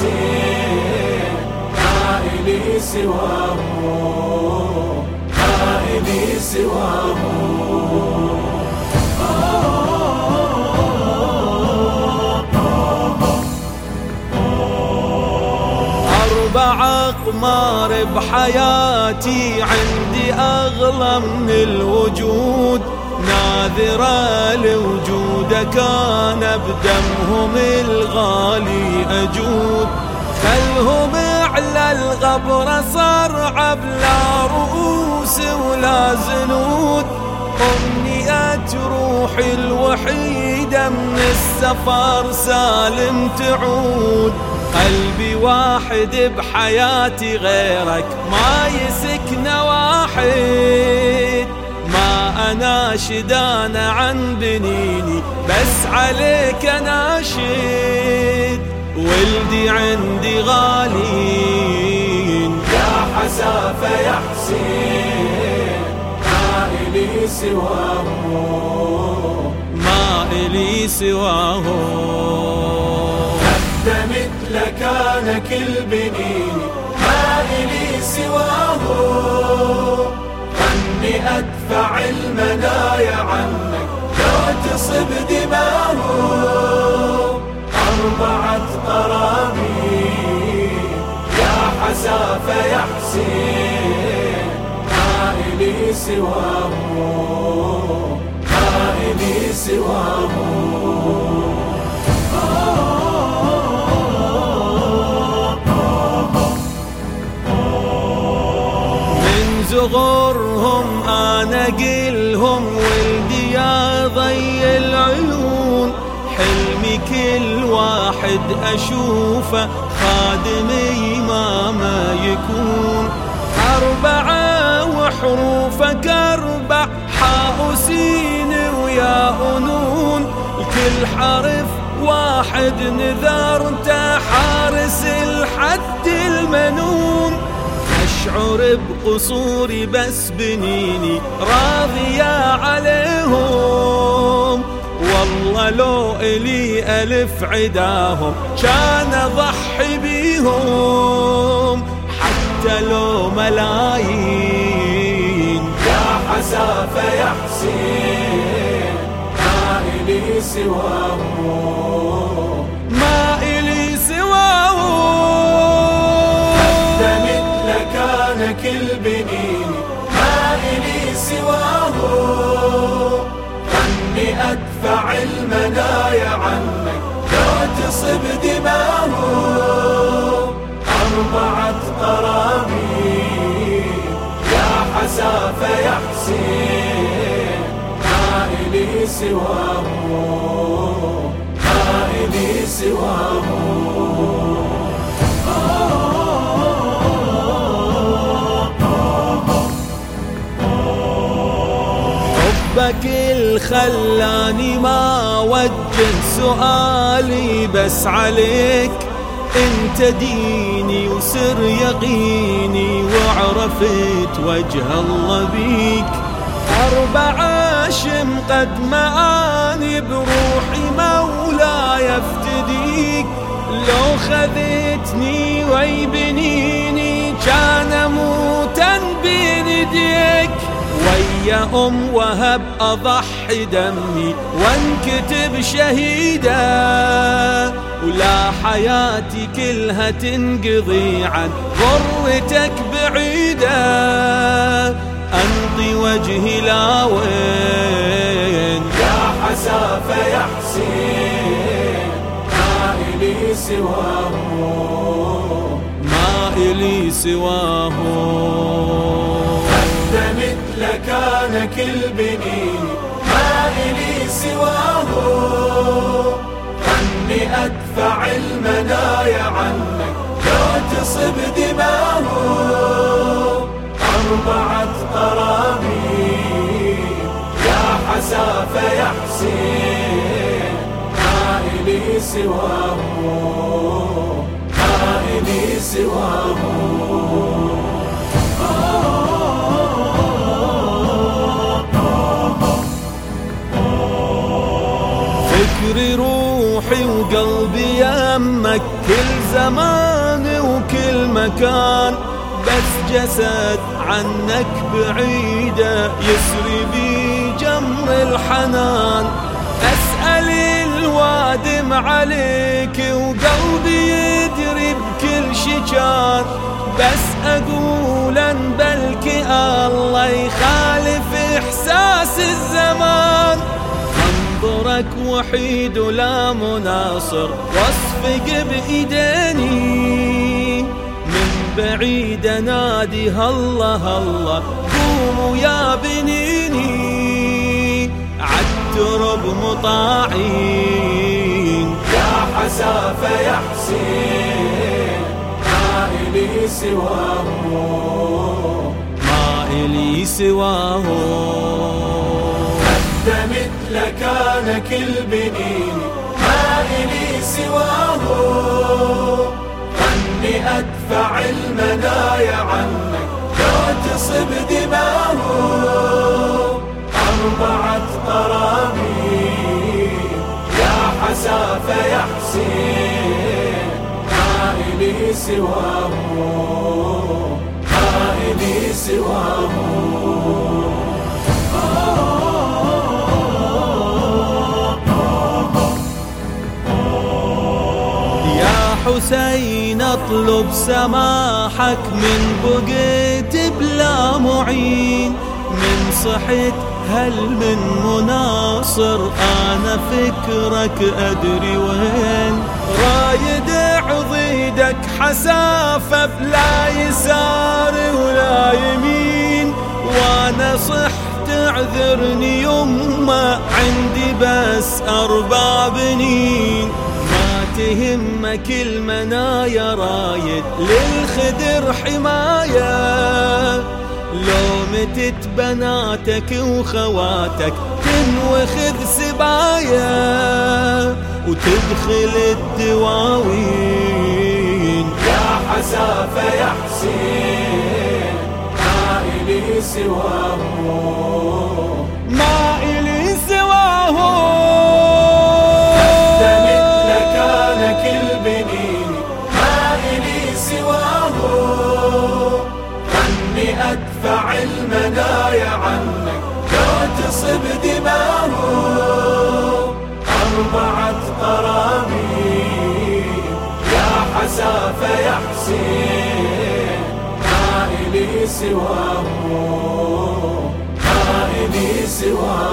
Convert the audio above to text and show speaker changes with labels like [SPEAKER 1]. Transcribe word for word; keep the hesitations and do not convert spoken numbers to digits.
[SPEAKER 1] حسين ما إلي سواه ما إلي سواه. أربع أقمار بحياتي عندي أغلى من الوجود، ناذرة لوجودك أنا بدمهم الغالي أجود. خلهم على الغبرة صرعى بلا رؤوس ولا زنود، أمنية روحي الوحيدة من السفر سالم تعود. قلبي واحد بحياتي غيرك ما يسكن واحد، ما أناشد أنا عن بنيني بس عليك أناشد. ولدي عندي غالين
[SPEAKER 2] يا حسافة يا حسين ما إلي سواه
[SPEAKER 1] ما إلي سواه.
[SPEAKER 2] قدمت لك أنا كل بنيني ما إلي سواه، أني أدفع المنايا عنك لا تصب دماه. أربعة قرابين يا حسافة يا حسين ما إلي سواه ما إلي سواه.
[SPEAKER 1] زغرهم أنا قلهم ولدي يا ضي العيون، حلمي كل واحد أشوفه خادم إمامه يكون. أربعة وحروفك أربع حاء وسين وياء ونون، كل حرف واحد نذرته حارس الحد المنون. أشعر بقصوري بس بنيني راضية عليهم، والله لو إلي ألف عداهم كان أضحي بيهم حتى لو ملايين.
[SPEAKER 2] يا حسافة يا حسين ما إلي سواه
[SPEAKER 1] ما إلي سواه.
[SPEAKER 2] كل بنيني ما إلي سواه، أني أدفع المنايا عنك لا تصب دماه. أربعة قرابين يا حسافة يا حسين ما إلي سواه ما إلي سواه.
[SPEAKER 1] حبك الخلاني ما وجه سؤالي بس عليك، انت ديني وسر يقيني وعرفت وجه الله بيك. أربعة شم قد معاني بروحي مولاي افتديك، لو خذتني وي بنيني كان موتا بين يديك. ويا أم وهب أضحي دمي وانكتب شهيدا، ولا حياتي كلها تنقضي عن غرتك بعيدة. أنطي وجهي لا وين
[SPEAKER 2] يا حسافة يا حسين ما إلي سواه
[SPEAKER 1] ما إلي سواه.
[SPEAKER 2] قدمت لك أنا كل بنيني ما إلي سواه، أني أدفع المنايا عنك لا تصب دماه. أربعة قرابين يا حسافة يا حسين ما إلي سواه ما إلي سواه.
[SPEAKER 1] فكري روحي وقلبي يمك كل زمان وكل مكان، بس جسد عنك بعيدة يسري بي جمر الحنان. أسأل الوادم عليك وقلبي يدري بكل شجان، بس أقول أن بلكي الله يخالف إحساس الزمان. منظرك وحيد ولا مناصر، واصفق بإيديني من بعيد أنادي هلا هلا قوموا يا بنيني، عالترب مطاعين.
[SPEAKER 2] يا حسافة يا حسين ما إلي سواه،
[SPEAKER 1] ما إلي سواه.
[SPEAKER 2] قدمت لكانك البنين ما إلي سواه، أني أدفع المنايا عنك لو تصب دماه. أربعة قرابين يا حسافة يا حسين ما إلي سواه، ما إلي سواه.
[SPEAKER 1] حسين اطلب سماحك من بقيت بلا معين، من صحت هل من مناصر انا فكرك ادري وين. رايد عضيدك حسافة بلا يسار ولا يمين، وانا صحت اعذرني يمه عندي بس اربع بنين. تهمك المنايا رايد للخدر حماية، لو متت بناتك وخواتك تنوخذ سبايا وتدخل الدواوين.
[SPEAKER 2] يا حسافة يا حسين ما إلي سواه،
[SPEAKER 1] ما إلي سواه.
[SPEAKER 2] أدفع المنايا عنك لو تصب دماه. أربعة قرابين يا حسافة يا حسين ما إلي سواه، ما إلي سواه.